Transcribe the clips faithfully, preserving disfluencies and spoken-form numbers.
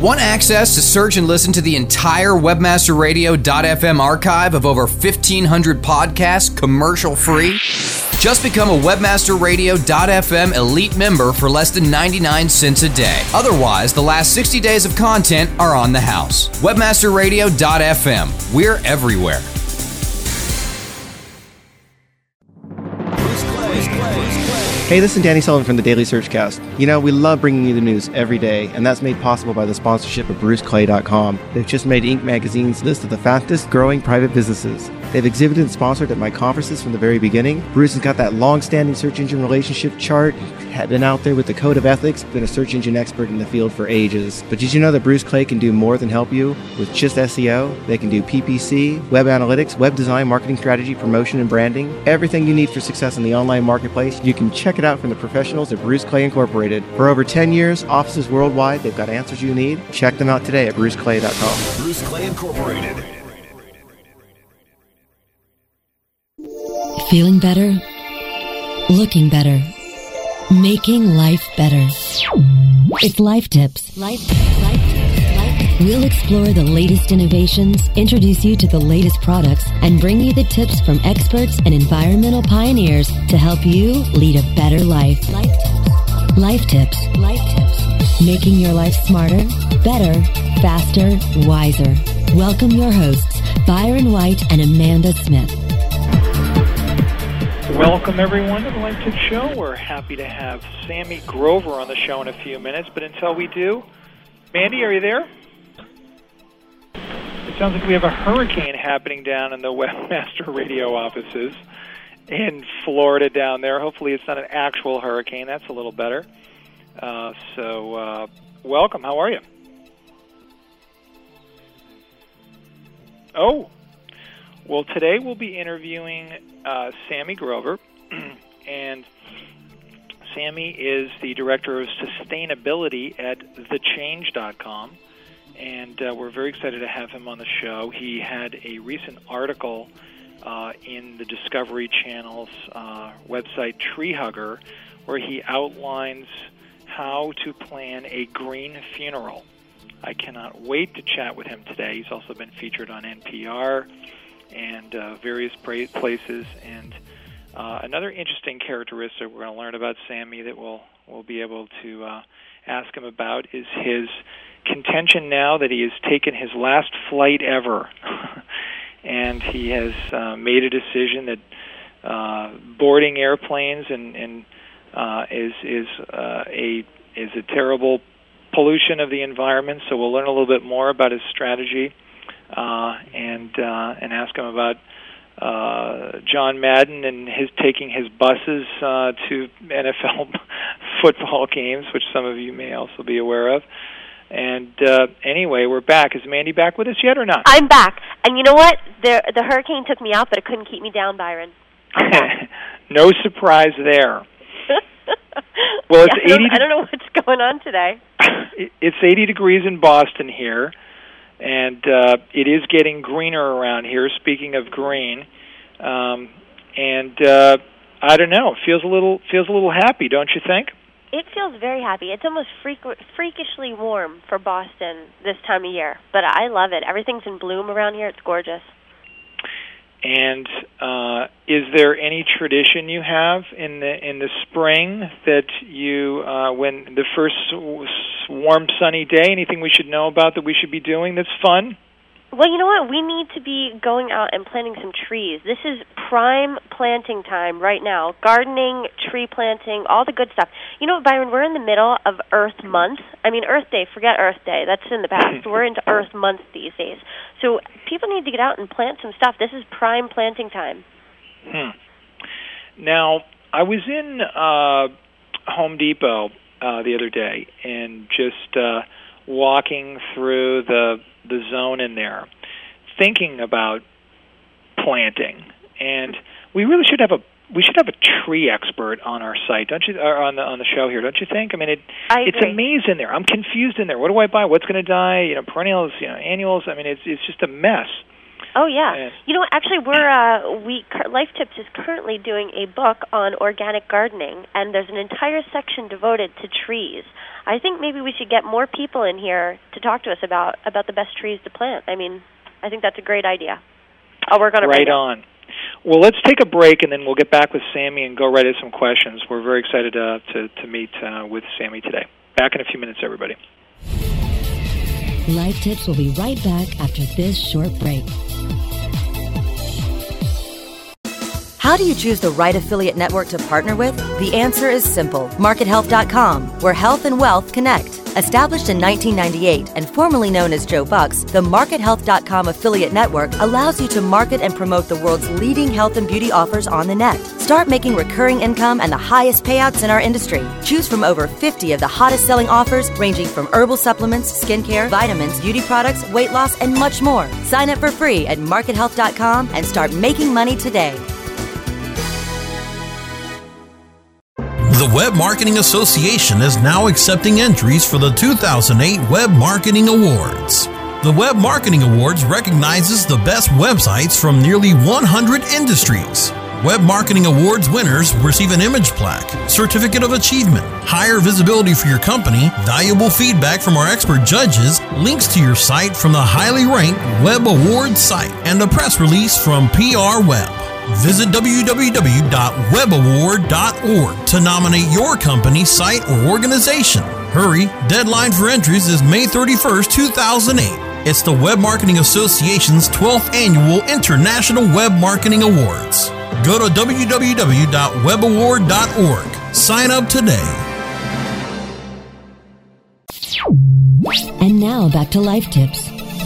Want access to search and listen to the entire webmaster radio dot f m archive of over fifteen hundred podcasts commercial-free? Just become a webmaster radio dot f m elite member for less than ninety-nine cents a day. Otherwise, the last sixty days of content are on the house. webmaster radio dot f m. We're everywhere. Hey, this is Danny Sullivan from the Daily Searchcast. You know, we love bringing you the news every day, and that's made possible by the sponsorship of Bruce Clay dot com. They've just made Inc magazine's list of the fastest growing private businesses. They've exhibited and sponsored at my conferences from the very beginning. Bruce has got that long-standing search engine relationship chart, had been out there with the code of ethics, been a search engine expert in the field for ages. But did you know that Bruce Clay can do more than help you with just S E O? They can do P P C, web analytics, web design, marketing strategy, promotion, and branding. Everything you need for success in the online marketplace, you can check it out from the professionals at Bruce Clay Incorporated. For over ten years, offices worldwide, they've got answers you need. Check them out today at Bruce Clay dot com. Bruce Clay Incorporated. Feeling better? Looking better? Making life better. It's Life Tips. Life Tips. Life Tips. Life Tips. We'll explore the latest innovations, introduce you to the latest products, and bring you the tips from experts and environmental pioneers to help you lead a better life. Life Tips. Life Tips. Life Tips. Making your life smarter, better, faster, wiser. Welcome your hosts, Byron White and Amanda Smith. Welcome, everyone, to the Life Tips Show. We're happy to have Sammy Grover on the show in a few minutes, but until we do, Mandy, are you there? It sounds like we have a hurricane happening down in the Webmaster Radio offices in Florida down there. Hopefully it's not an actual hurricane. That's a little better. Uh, so, uh, welcome. How are you? Oh, well, today we'll be interviewing uh, Sammy Grover, and Sammy is the Director of Sustainability at the change dot com, and uh, we're very excited to have him on the show. He had a recent article uh, in the Discovery Channel's uh, website, Tree Hugger, where he outlines how to plan a green funeral. I cannot wait to chat with him today. He's also been featured on N P R and uh, various pra- places. And uh, another interesting characteristic we're going to learn about Sammy that we'll, we'll be able to uh, ask him about is his contention now that he has taken his last flight ever. And he has uh, made a decision that uh, boarding airplanes and, and uh, is, is, uh, a, is a terrible pollution of the environment. So we'll learn a little bit more about his strategy. Uh, and uh, and ask him about uh, John Madden and his taking his buses uh, to N F L football games, which some of you may also be aware of. And uh, anyway, we're back. Is Mandy back with us yet or not? I'm back. And you know what? The the hurricane took me out, but it couldn't keep me down, Byron. No surprise there. Well, it's yeah, I, don't, eighty. I don't know what's going on today. It's eighty degrees in Boston here. And uh, it is getting greener around here, speaking of green. Um, and uh, I don't know, it feels a little feels a little happy, don't you think? It feels very happy. It's almost freak- freakishly warm for Boston this time of year. But I love it. Everything's in bloom around here. It's gorgeous. And uh, is there any tradition you have in the in the spring that you, uh, when the first warm, sunny day, anything we should know about that we should be doing that's fun? Well, you know what? We need to be going out and planting some trees. This is prime planting time right now. Gardening, tree planting, all the good stuff. You know what, Byron? We're in the middle of Earth Month. I mean, Earth Day. Forget Earth Day. That's in the past. We're into Earth Month these days. So people need to get out and plant some stuff. This is prime planting time. Hmm. Now, I was in uh, Home Depot uh, the other day and just uh, walking through the the zone in there, thinking about planting, and we really should have a we should have a tree expert on our site, don't you? Or on the on the show here, don't you think? I mean, it I it's a maze in there. I'm confused in there. What do I buy? What's going to die? You know, perennials, you know, annuals. I mean, it's it's just a mess. Oh, yeah. And you know, actually, we're uh, we Life Tips is currently doing a book on organic gardening, and there's an entire section devoted to trees. I think maybe we should get more people in here to talk to us about, about the best trees to plant. I mean, I think that's a great idea. I'll work on it right, right now. on. Well, let's take a break, and then we'll get back with Sammy and go right at some questions. We're very excited uh, to, to meet uh, with Sammy today. Back in a few minutes, everybody. Life Tips will be right back after this short break. How do you choose the right affiliate network to partner with? The answer is simple. Market Health dot com, where health and wealth connect. Established in nineteen ninety-eight and formerly known as Joe Bucks, the Market Health dot com affiliate network allows you to market and promote the world's leading health and beauty offers on the net. Start making recurring income and the highest payouts in our industry. Choose from over fifty of the hottest selling offers, ranging from herbal supplements, skincare, vitamins, beauty products, weight loss, and much more. Sign up for free at Market Health dot com and start making money today. The Web Marketing Association is now accepting entries for the two thousand eight Web Marketing Awards. The Web Marketing Awards recognizes the best websites from nearly one hundred industries. Web Marketing Awards winners receive an image plaque, certificate of achievement, higher visibility for your company, valuable feedback from our expert judges, links to your site from the highly ranked Web Awards site, and a press release from P R Web. Visit w w w dot web award dot org to nominate your company, site, or organization. Hurry, deadline for entries is May thirty-first, two thousand eight. It's the Web Marketing Association's twelfth Annual International Web Marketing Awards. Go to w w w dot web award dot org. Sign up today. And now back to Life Tips.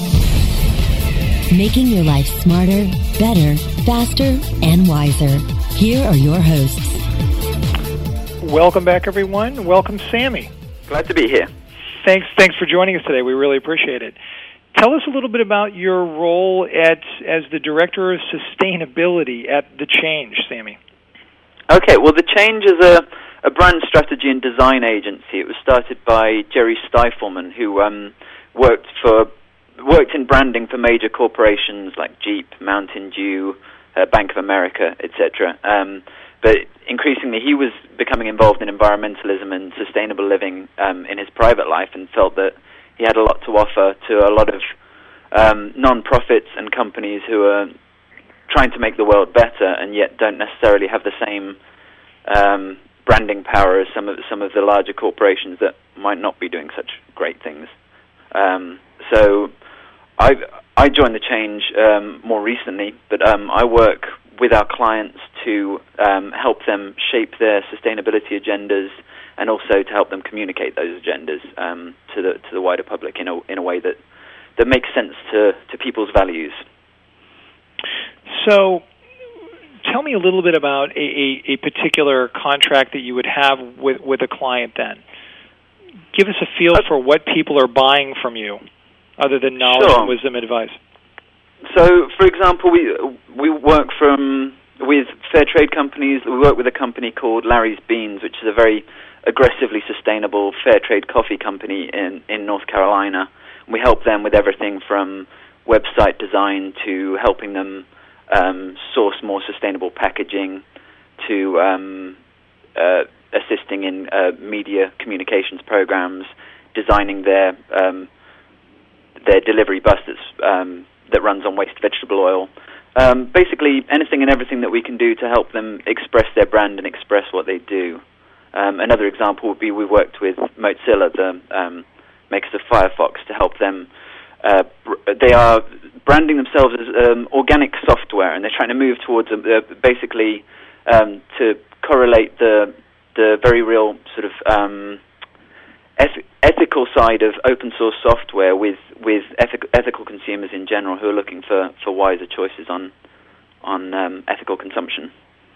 Making your life smarter, better, faster, and wiser. Here are your hosts. Welcome back, everyone. Welcome, Sammy. Glad to be here. Thanks, thanks for joining us today. We really appreciate it. Tell us a little bit about your role at as the Director of Sustainability at The Change, Sammy. Okay, well, The Change is a, a brand strategy and design agency. It was started by Jerry Stifelman, who um, worked for worked in branding for major corporations like Jeep, Mountain Dew, uh, Bank of America, et cetera. Um, but increasingly, he was becoming involved in environmentalism and sustainable living um, in his private life, and felt that he had a lot to offer to a lot of um, non-profits and companies who are trying to make the world better, and yet don't necessarily have the same um, branding power as some of some of the larger corporations that might not be doing such great things. Um, so I I joined The Change um, more recently, but um, I work with our clients to um, help them shape their sustainability agendas, and also to help them communicate those agendas um, to the to the wider public in a in a way that that makes sense to, to people's values. So, tell me a little bit about a, a, a particular contract that you would have with with a client. Then, give us a feel for what people are buying from you, other than knowledge Sure. and wisdom and advice. So, for example, we we work from with fair trade companies. We work with a company called Larry's Beans, which is a very aggressively sustainable fair trade coffee company in, in North Carolina. We help them with everything from website design to helping them um, source more sustainable packaging, to um, uh, assisting in uh, media communications programs, designing their um, their delivery bus that's, um, that runs on waste vegetable oil. Um, basically, anything and everything that we can do to help them express their brand and express what they do. Um, another example would be we worked with Mozilla, the um, makers of Firefox, to help them. Uh, br- they are branding themselves as um, organic software, and they're trying to move towards uh, basically um, to correlate the the very real sort of um, eth- ethical side of open source software with with ethic- ethical consumers in general who are looking for, for wiser choices on on um, ethical consumption.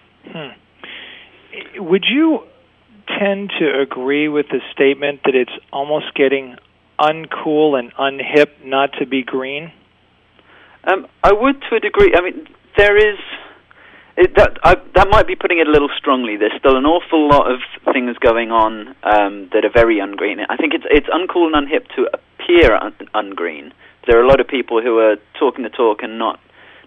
Hmm. Would you tend to agree with the statement that it's almost getting uncool and unhip not to be green? Um, I would, to a degree. I mean, there is it, that. I, that might be putting it a little strongly. There's still an awful lot of things going on um, that are very ungreen. I think it's it's uncool and unhip to appear un- ungreen. There are a lot of people who are talking the talk and not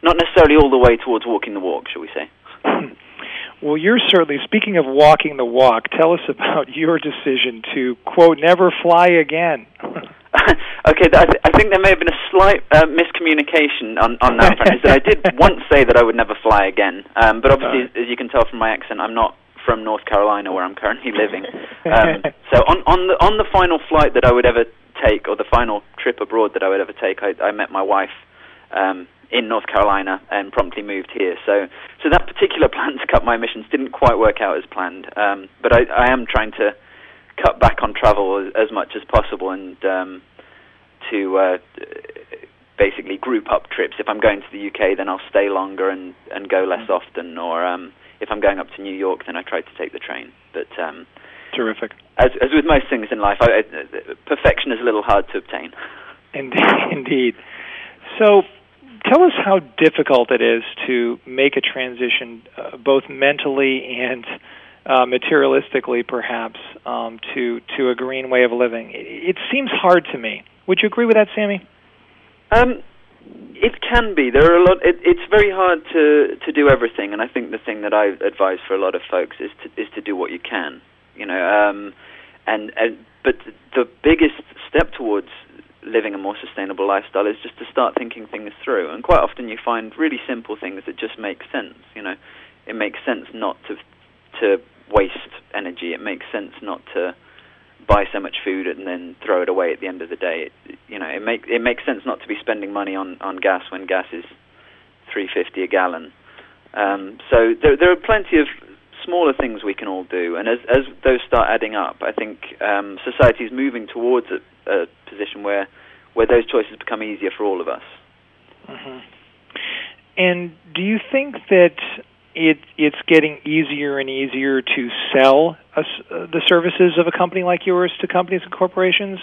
not necessarily all the way towards walking the walk, shall we say. Well, you're certainly, speaking of walking the walk, tell us about your decision to, quote, never fly again. Okay, I, th- I think there may have been a slight uh, miscommunication on, on that front. Is that I did once say that I would never fly again, um, but obviously, uh. as you can tell from my accent, I'm not from North Carolina, where I'm currently living. Um, so on, on the on the final flight that I would ever take, or the final trip abroad that I would ever take, I, I met my wife um, in North Carolina and promptly moved here. So so that particular plan to cut my emissions didn't quite work out as planned. Um, but I, I am trying to cut back on travel as, as much as possible, and um, to uh, basically group up trips. If I'm going to the U K, then I'll stay longer and, and go less often, or um, if I'm going up to New York, then I try to take the train. But um, terrific. As, as with most things in life, I, I, perfection is a little hard to obtain. Indeed. Indeed. So tell us how difficult it is to make a transition, uh, both mentally and uh, materialistically, perhaps, um, to, to a green way of living. It, it seems hard to me. Would you agree with that, Sammy? Um, it can be. There are a lot. It, it's very hard to, to do everything, and I think the thing that I advise for a lot of folks is to is to do what you can. You know, um, and, and but the biggest step towards living a more sustainable lifestyle is just to start thinking things through. And quite often you find really simple things that just make sense. You know, it makes sense not to to waste energy. It makes sense not to buy so much food and then throw it away at the end of the day. It, you know, it make it makes sense not to be spending money on, on gas when gas is three fifty a gallon. Um, so there there are plenty of smaller things we can all do, and as as those start adding up, I think um, society is moving towards a, a position where where those choices become easier for all of us. Mm-hmm. And do you think that it it's getting easier and easier to sell a, uh, the services of a company like yours to companies and corporations?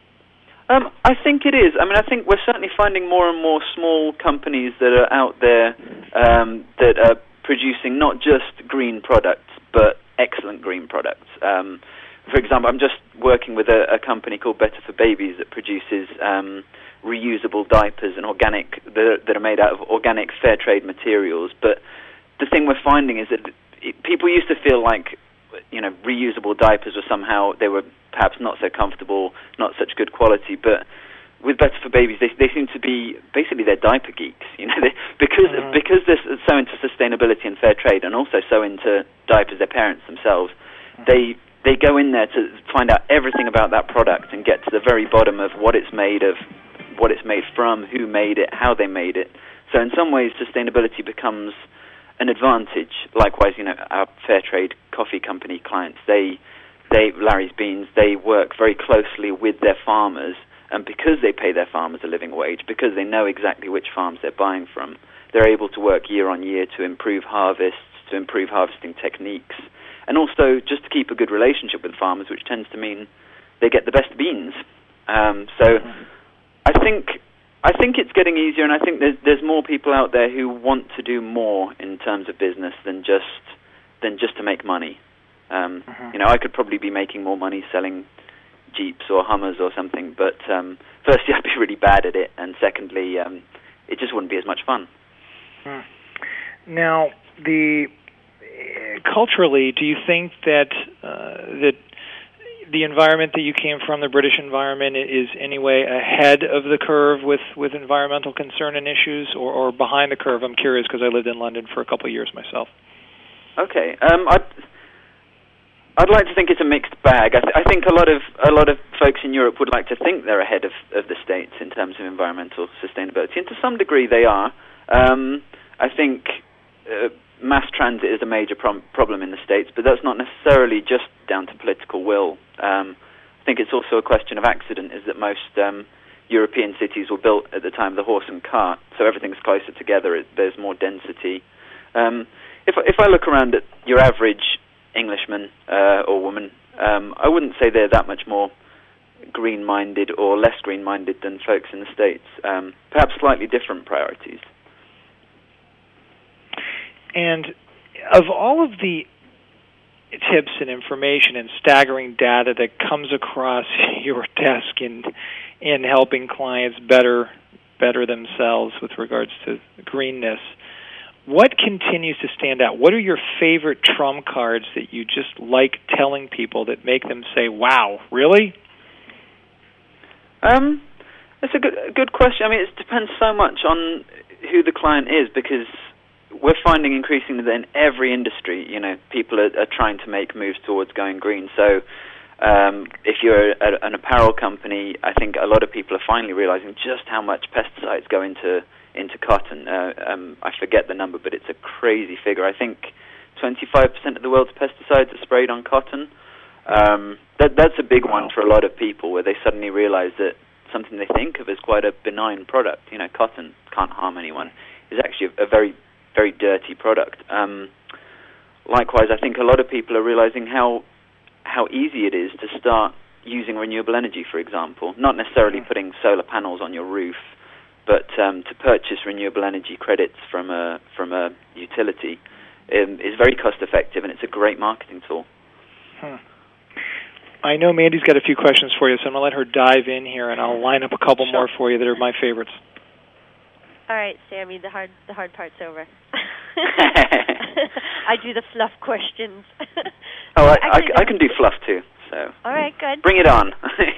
Um, I think it is. I mean, I think we're certainly finding more and more small companies that are out there um, that are producing not just green products, but excellent green products. Um, for example, I'm just working with a, a company called Better for Babies that produces um, reusable diapers and organic that are, that are made out of organic fair trade materials. But the thing we're finding is that it, people used to feel like, you know, reusable diapers were somehow, they were perhaps not so comfortable, not such good quality, but with Better for Babies, they they seem to be basically they're diaper geeks, you know, they, because mm-hmm. because they're so into sustainability and fair trade, and also so into diapers, their parents themselves. Mm-hmm. They they go in there to find out everything about that product and get to the very bottom of what it's made of, what it's made from, who made it, how they made it. So in some ways, sustainability becomes an advantage. Likewise, you know, our fair trade coffee company clients, they they Larry's Beans, they work very closely with their farmers. And because they pay their farmers a living wage, because they know exactly which farms they're buying from, they're able to work year on year to improve harvests, to improve harvesting techniques, and also just to keep a good relationship with farmers, which tends to mean they get the best beans. Um, so I think I think it's getting easier, and I think there's there's more people out there who want to do more in terms of business than just than just to make money. Um, mm-hmm. You know, I could probably be making more money selling Jeeps or Hummers or something, but um, firstly, I'd be really bad at it, and secondly, um, it just wouldn't be as much fun. Hmm. Now, the uh, culturally, do you think that uh, that the environment that you came from, the British environment, is anyway ahead of the curve with, with environmental concern and issues, or, or behind the curve? I'm curious because I lived in London for a couple of years myself. Okay, um, I. I'd like to think it's a mixed bag. I, th- I think a lot of a lot of folks in Europe would like to think they're ahead of, of the States in terms of environmental sustainability, and to some degree they are. Um, I think uh, mass transit is a major prom- problem in the States, but that's not necessarily just down to political will. Um, I think it's also a question of accident, is that most um, European cities were built at the time of the horse and cart, so everything's closer together, it, there's more density. Um, if, if I look around at your average Englishman uh, or woman, um, I wouldn't say they're that much more green-minded or less green-minded than folks in the States. Um, perhaps slightly different priorities. And of all of the tips and information and staggering data that comes across your desk in in helping clients better better themselves with regards to greenness. What continues to stand out? What are your favorite trump cards that you just like telling people that make them say, wow, really? Um, that's a good, a good question. I mean, it depends so much on who the client is, because we're finding increasingly that in every industry, you know, people are, are trying to make moves towards going green. So um, if you're a, an apparel company, I think a lot of people are finally realizing just how much pesticides go into into cotton. Uh, um, I forget the number, but it's a crazy figure. I think twenty-five percent of the world's pesticides are sprayed on cotton. Um, that, that's a big one for a lot of people, where they suddenly realize that something they think of as quite a benign product, you know, cotton can't harm anyone, is actually a, a very, very dirty product. Um, likewise, I think a lot of people are realizing how how easy it is to start using renewable energy, for example, not necessarily putting solar panels on your roof, but um, to purchase renewable energy credits from a from a utility um, is very cost effective, and it's a great marketing tool. Hmm. I know Mandy's got a few questions for you, so I'm going to let her dive in here, and I'll line up a couple sure. more for you that are my favorites. All right, Sammy, the hard the hard part's over. I do the fluff questions. oh, I, I, I can do fluff too. So. All right, good. Bring it on.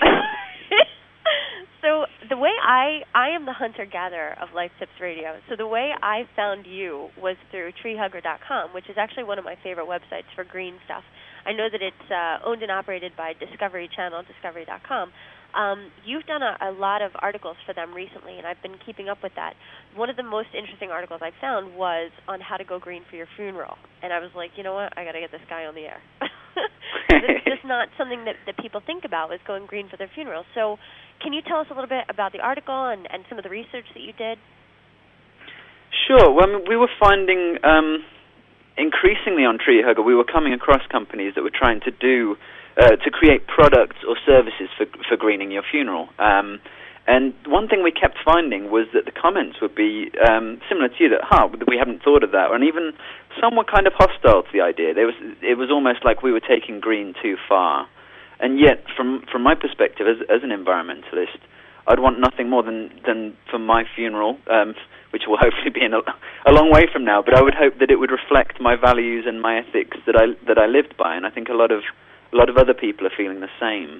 So the way I, I am the hunter-gatherer of Life Tips Radio. So the way I found you was through tree hugger dot com, which is actually one of my favorite websites for green stuff. I know that it's uh, owned and operated by Discovery Channel, discovery dot com. Um, you've done a, a lot of articles for them recently, and I've been keeping up with that. One of the most interesting articles I found was on how to go green for your funeral. And I was like, you know what, I got to get this guy on the air. It's just not something that, that people think about, is going green for their funeral. So can you tell us a little bit about the article and, and some of the research that you did? Sure. Well, I mean, we were finding um, increasingly on Tree Hugger, we were coming across companies that were trying to do uh, to create products or services for for greening your funeral. Um, and one thing we kept finding was that the comments would be um, similar to you, that, huh, we haven't thought of that. And even some were kind of hostile to the idea. There was, it was almost like we were taking green too far. And yet, from from my perspective as as an environmentalist, I'd want nothing more than, than for my funeral, um, which will hopefully be in a, a long way from now, but I would hope that it would reflect my values and my ethics that I that I lived by. And I think a lot of a lot of other people are feeling the same.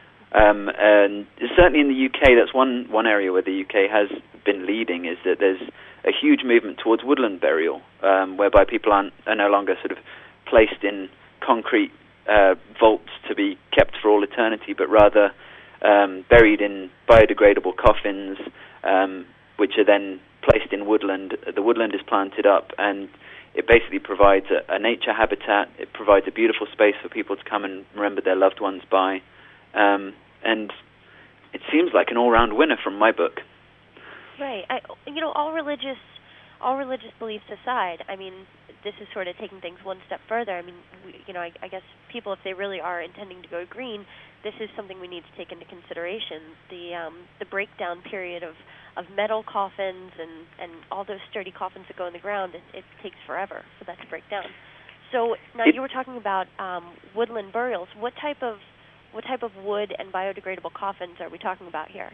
Um, and certainly in the U K, that's one, one area where the U K has been leading, is that there's a huge movement towards woodland burial, um, whereby people aren't, are no longer sort of placed in concrete uh, vaults to be kept for all eternity, but rather um, buried in biodegradable coffins, um, which are then placed in woodland. The woodland is planted up, and it basically provides a, a nature habitat. It provides a beautiful space for people to come and remember their loved ones by. Um, and it seems like an all-round winner from my book. Right. I, you know, all religious, all religious beliefs aside, I mean, this is sort of taking things one step further. I mean, we, you know, I, I guess people, if they really are intending to go green, this is something we need to take into consideration. The um, the breakdown period of, of metal coffins and, and all those sturdy coffins that go in the ground, it, it takes forever for that to break down. So now you were talking about um, woodland burials. What type of What type of wood and biodegradable coffins are we talking about here?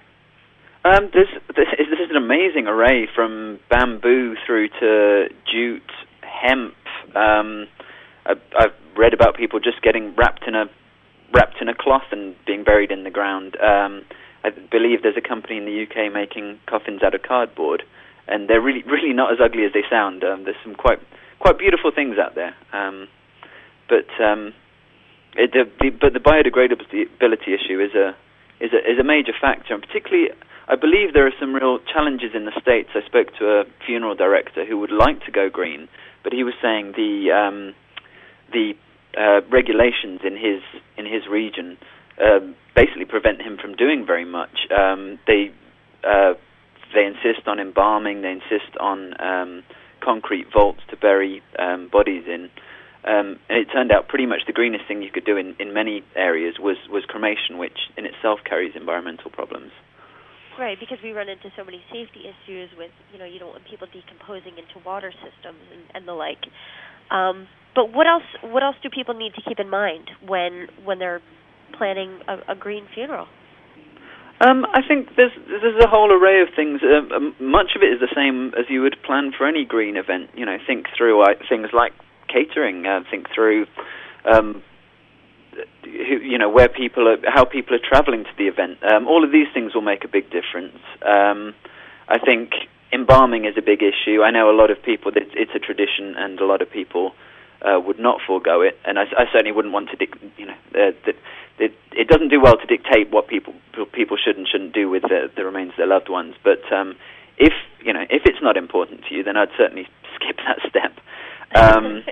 Um, this, this, is, this is an amazing array, from bamboo through to jute, hemp. Um, I, I've read about people just getting wrapped in a wrapped in a cloth and being buried in the ground. Um, I believe there's a company in the U K making coffins out of cardboard, and they're really really not as ugly as they sound. Um, there's some quite quite beautiful things out there, um, but. Um, It, the, the, but the biodegradability issue is a is a is a major factor, and particularly, I believe there are some real challenges in the States. I spoke to a funeral director who would like to go green, but he was saying the um, the uh, regulations in his in his region uh, basically prevent him from doing very much. Um, they uh, they insist on embalming. They insist on um, concrete vaults to bury um, bodies in. Um, and it turned out pretty much the greenest thing you could do in, in many areas was, was cremation, which in itself carries environmental problems. Right, because we run into so many safety issues with, you know, you don't want people decomposing into water systems and, and the like. Um, but what else what else do people need to keep in mind when when they're planning a, a green funeral? Um, I think there's there's a whole array of things. Uh, um, much of it is the same as you would plan for any green event. You know, think through uh, things like catering. Uh, think through, um, you know, where people are, how people are traveling to the event. Um, all of these things will make a big difference. Um, I think embalming is a big issue. I know a lot of people that it's a tradition, and a lot of people uh, would not forego it. And I, I certainly wouldn't want to, dic- you know, uh, that. It, it doesn't do well to dictate what people people should and shouldn't do with the, the remains of their loved ones. But um, if you know if it's not important to you, then I'd certainly skip that step. Um,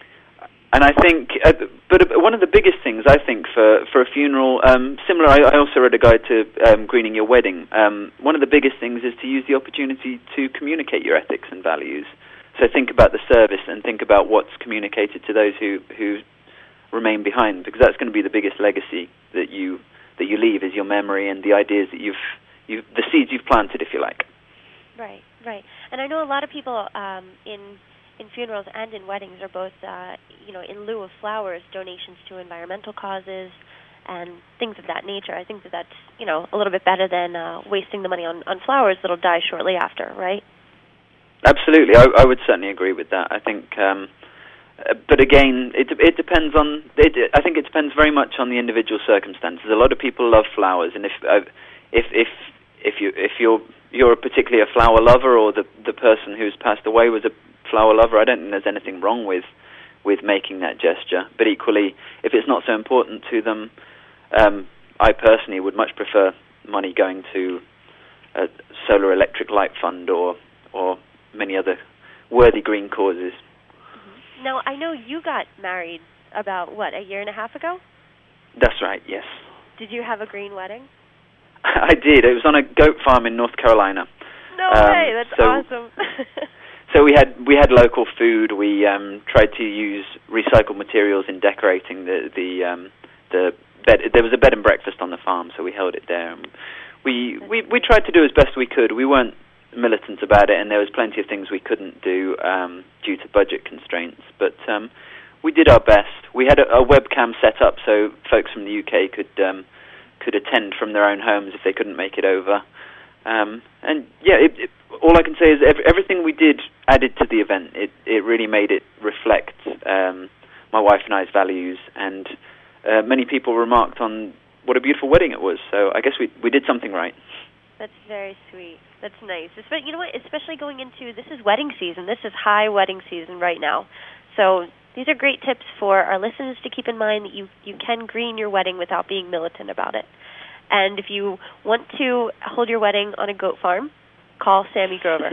and I think, uh, but one of the biggest things I think for for a funeral, um, similar. I, I also read a guide to um, greening your wedding. Um, one of the biggest things is to use the opportunity to communicate your ethics and values. So think about the service and think about what's communicated to those who who. remain behind, because that's going to be the biggest legacy that you that you leave, is your memory and the ideas that you've you the seeds you've planted, if you like. Right, right. And I know a lot of people um, in in funerals and in weddings are both, uh, you know, in lieu of flowers, donations to environmental causes and things of that nature. I think that that's, you know, a little bit better than uh, wasting the money on, on flowers that'll die shortly after, right? Absolutely, I, I would certainly agree with that. I think. Um, Uh, but again, it it depends on. It, I think it depends very much on the individual circumstances. A lot of people love flowers, and if uh, if if if you if you're you're particularly a flower lover, or the the person who's passed away was a flower lover, I don't think there's anything wrong with with making that gesture. But equally, if it's not so important to them, um, I personally would much prefer money going to a solar electric light fund or or many other worthy green causes. Now, I know you got married about, what, a year and a half ago? That's right, yes. Did you have a green wedding? I did. It was on a goat farm in North Carolina. No um, way, that's so, awesome. so we had we had local food. We um, tried to use recycled materials in decorating the the um, the bed. There was a bed and breakfast on the farm, so we held it there. We we we tried to do as best we could. We weren't militant about it, and there was plenty of things we couldn't do um, due to budget constraints, but um, we did our best. We had a, a webcam set up so folks from the U K could um, could attend from their own homes if they couldn't make it over. Um, and yeah, it, it, all I can say is every, everything we did added to the event. It, it really made it reflect um, my wife and I's values, and uh, many people remarked on what a beautiful wedding it was, so I guess we we did something right. That's very sweet. That's nice. Espe- you know what? Especially going into, this is wedding season. This is high wedding season right now. So these are great tips for our listeners to keep in mind, that you, you can green your wedding without being militant about it. And if you want to hold your wedding on a goat farm, call Sammy Grover.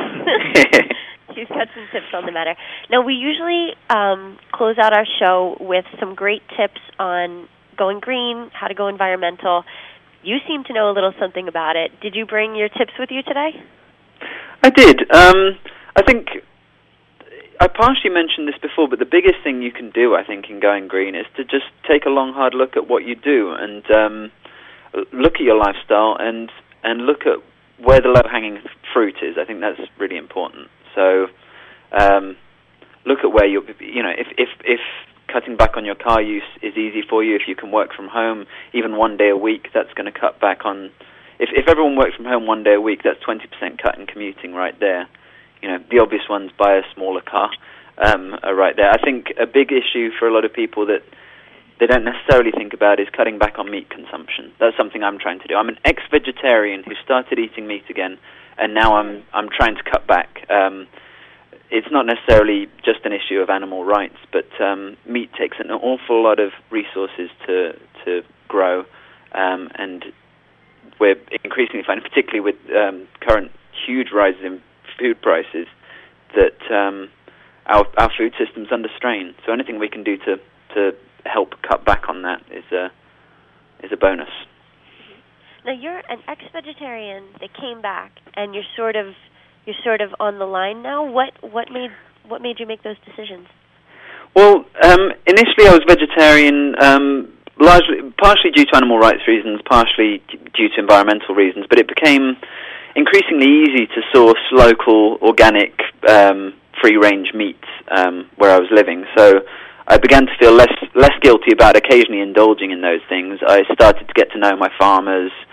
She's got some tips on the matter. Now, we usually um, close out our show with some great tips on going green, how to go environmental. You seem to know a little something about it. Did you bring your tips with you today? I did. Um, I think I partially mentioned this before, but the biggest thing you can do, I think, in going green is to just take a long, hard look at what you do and um, look at your lifestyle and and look at where the low-hanging fruit is. I think that's really important. So um, look at where you're, you know, if if if cutting back on your car use is easy for you, if you can work from home even one day a week, that's going to cut back on. If if everyone works from home one day a week, that's twenty percent cut in commuting right there. You know, the obvious ones, buy a smaller car, um, are right there. I think a big issue for a lot of people that they don't necessarily think about is cutting back on meat consumption. That's something I'm trying to do. I'm an ex-vegetarian who started eating meat again, and now I'm I'm trying to cut back. Um, It's not necessarily just an issue of animal rights, but um, meat takes an awful lot of resources to to grow, um, and we're increasingly finding, particularly with um, current huge rises in food prices, that um, our our food system's under strain. So anything we can do to to help cut back on that is a is a bonus. Now, you're an ex-vegetarian that came back, and you're sort of You're sort of on the line now. What what made what made you make those decisions? Well, um, initially I was vegetarian, um, largely partially due to animal rights reasons, partially due to environmental reasons. But it became increasingly easy to source local, organic, um, free-range meats um, where I was living. So I began to feel less less guilty about occasionally indulging in those things. I started to get to know my farmers.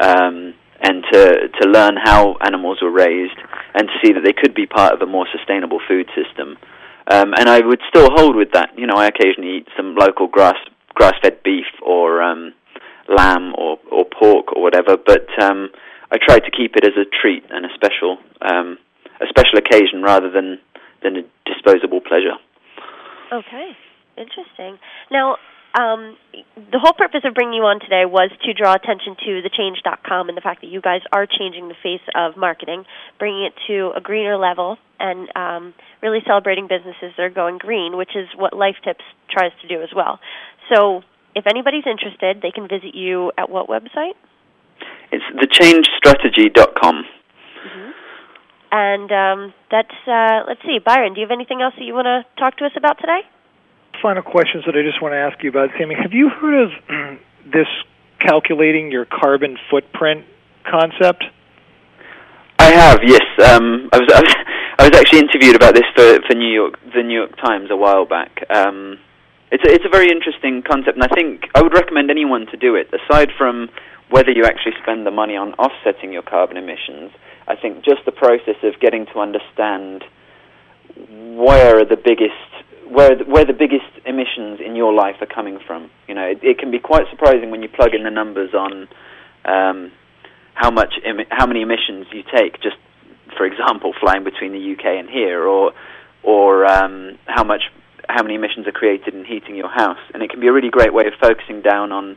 um, and to to learn how animals were raised, and to see that they could be part of a more sustainable food system. Um, and I would still hold with that. You know, I occasionally eat some local grass grass-fed beef or um, lamb or, or pork or whatever, but um, I try to keep it as a treat and a special um, a special occasion rather than than a disposable pleasure. Okay, interesting. Now, um, the whole purpose of bringing you on today was to draw attention to the change dot com and the fact that you guys are changing the face of marketing, bringing it to a greener level, and um, really celebrating businesses that are going green, which is what Life Tips tries to do as well. So if anybody's interested, they can visit you at what website? It's the change strategy dot com. Mm-hmm. And um, that's, uh, let's see, Byron, do you have anything else that you want to talk to us about today? Final questions that I just want to ask you about, Sammy. Have you heard of this calculating your carbon footprint concept? I have, yes. Um, I was I was, I was actually interviewed about this for, for New York, the New York Times a while back. Um, it's a, it's a very interesting concept, and I think I would recommend anyone to do it. Aside from whether you actually spend the money on offsetting your carbon emissions, I think just the process of getting to understand where are the biggest where the, where the biggest emissions in your life are coming from. You know, it, it can be quite surprising when you plug in the numbers on um, how much emi- how many emissions you take. Just for example, flying between the U K and here, or or um, how much how many emissions are created in heating your house. And it can be a really great way of focusing down on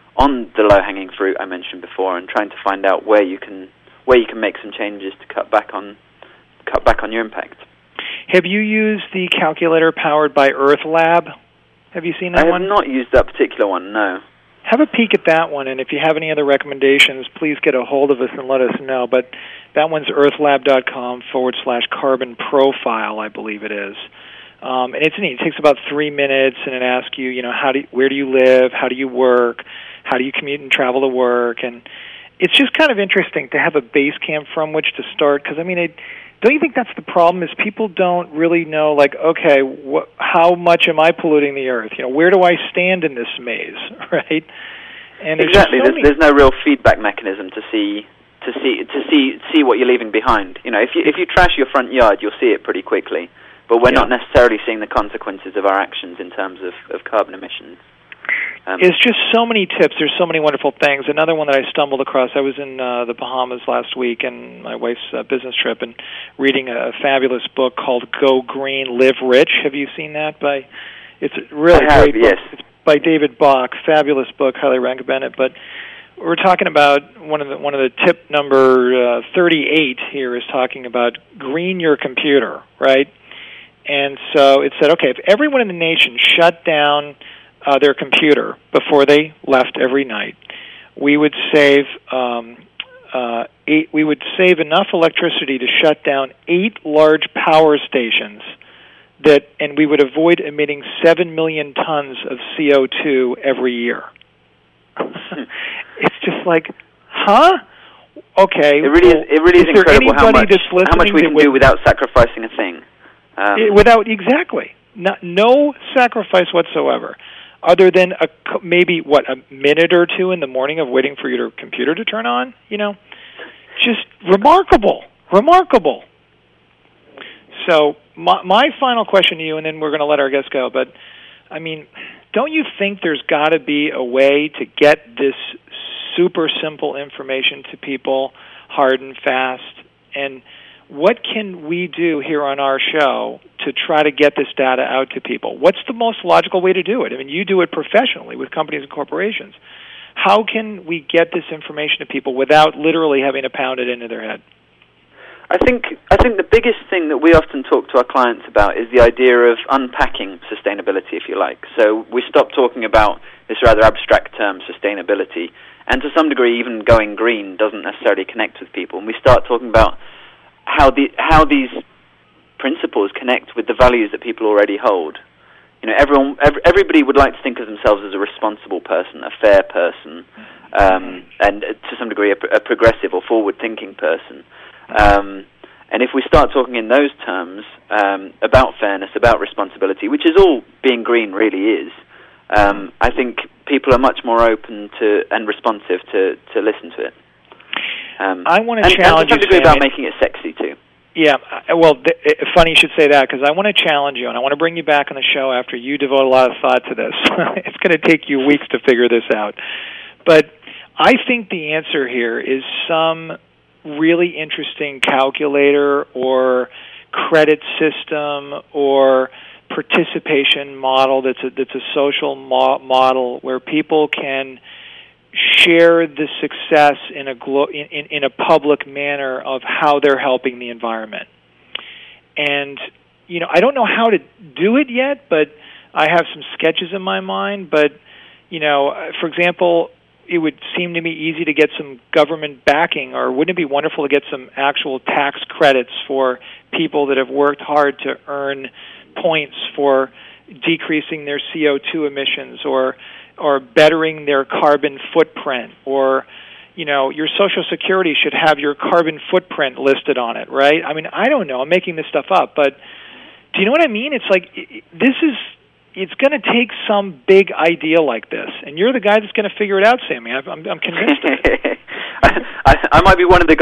on the low-hanging fruit I mentioned before, and trying to find out where you can where you can make some changes to cut back on cut back on your impact. Have you used the calculator powered by Earth Lab? Have you seen that one? I have not used that particular one, no. Have a peek at that one, and if you have any other recommendations, please get a hold of us and let us know. But that one's earthlab.com forward slash carbon profile, I believe it is. Um, and it's neat. It takes about three minutes, and it asks you, you know, how do you, where do you live, how do you work, how do you commute and travel to work, and it's just kind of interesting to have a base camp from which to start, because, I mean, it, don't you think that's the problem, is people don't really know, like, okay, wh- how much am I polluting the earth? You know, where do I stand in this maze, right? And exactly. So there's, many... there's no real feedback mechanism to see to see to see see what you're leaving behind. You know, if you if you trash your front yard, you'll see it pretty quickly. But we're yeah. not necessarily seeing the consequences of our actions in terms of, of carbon emissions. Um, It's just so many tips. There's so many wonderful things. Another one that I stumbled across, I was in uh, the Bahamas last week and my wife's uh, business trip, and reading a fabulous book called Go Green, Live Rich. Have you seen that? By It's a really I have, great yes. book. It's by David Bach. Fabulous book. Highly recommend it. But we're talking about one of the one of the tip number uh, thirty-eight here is talking about green your computer, right? And so it said, okay, if everyone in the nation shut down uh, their computer before they left every night, we would save um, uh, eight. We would save enough electricity to shut down eight large power stations. That and we would avoid emitting seven million tons of C O two every year. It's just like, huh? Okay. It really well, is. It really is, is incredible how much how much we can would, do without sacrificing a thing. Um, it, without exactly, not, no sacrifice whatsoever, other than a maybe what a minute or two in the morning of waiting for your computer to turn on. You know, just remarkable, remarkable. So my, my final question to you, and then we're going to let our guests go. But I mean, don't you think there's got to be a way to get this super simple information to people, hard and fast? And what can we do here on our show to try to get this data out to people? What's the most logical way to do it? I mean, you do it professionally with companies and corporations. How can we get this information to people without literally having to pound it into their head? I think I think the biggest thing that we often talk to our clients about is the idea of unpacking sustainability, if you like. So we stop talking about this rather abstract term, sustainability, and to some degree even going green doesn't necessarily connect with people. And we start talking about how the how these principles connect with the values that people already hold. You know, everyone, every, everybody would like to think of themselves as a responsible person, a fair person, um, and to some degree a, a progressive or forward-thinking person. Um, and if we start talking in those terms um, about fairness, about responsibility, which is all being green really is, um, I think people are much more open to and responsive to, to listen to it. Um, I want to and, challenge and to some you, degree about Sammy. making it sexy too. Yeah, well, th- funny you should say that, because I want to challenge you, and I want to bring you back on the show after you devote a lot of thought to this. It's going to take you weeks to figure this out. But I think the answer here is some really interesting calculator or credit system or participation model that's a, that's a social mo- model where people can share the success in a glo- in, in, in a public manner of how they're helping the environment. And, you know, I don't know how to do it yet, but I have some sketches in my mind. But, you know, for example, it would seem to me easy to get some government backing, or wouldn't it be wonderful to get some actual tax credits for people that have worked hard to earn points for decreasing their C O two emissions, or or bettering their carbon footprint, or, you know, your Social Security should have your carbon footprint listed on it, right? I mean, I don't know. I'm making this stuff up, but do you know what I mean? It's like, this is, it's going to take some big idea like this, and you're the guy that's going to figure it out, Sammy. I'm, I'm convinced of it. I, I might be one of the